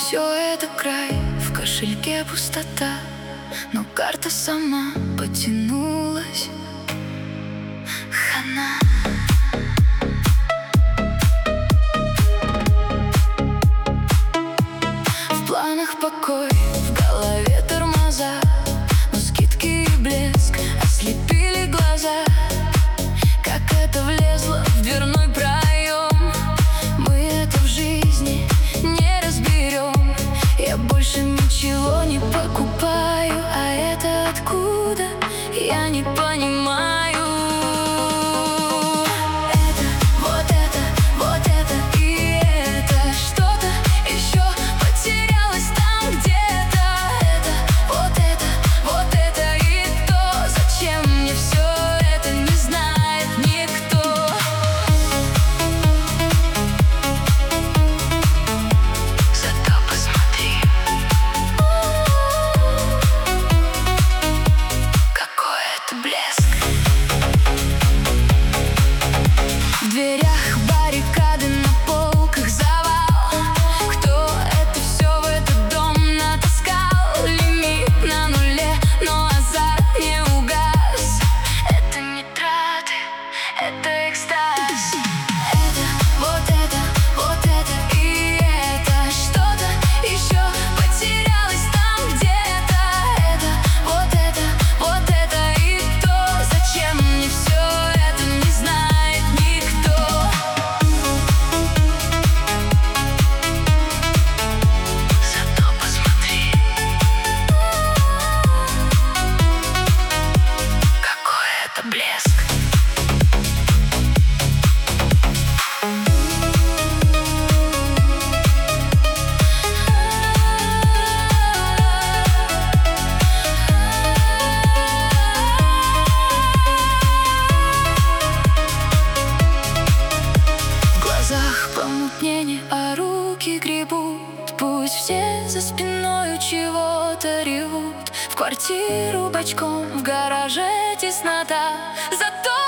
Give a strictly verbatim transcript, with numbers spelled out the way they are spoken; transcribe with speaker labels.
Speaker 1: Все это край, в кошельке пустота, но карта сама потянулась. Хана. В планах покой, в голове тормоза, но скидки и блеск ослепили глаза. Как это влезло в дверной проем, мы это в жизни не разберем. Я больше ничего не покупаю, а это откуда, я не понимаю. В дверях баррикады, на полках завал. Кто это все в этот дом натаскал? Лимит на нуле, но азарт не угас. Это не траты, это экстаз. Это, вот это, вот это и это. Что-то еще потерялось там где-то. Это, вот это, вот это и то. Зачем мне все это, не знает никто. Зато посмотри, какой это блеск. В глазах помутнение, а руки гребут. Пусть все за спиной чего-то ревут. В квартиру бочком, в гараже теснота. Зато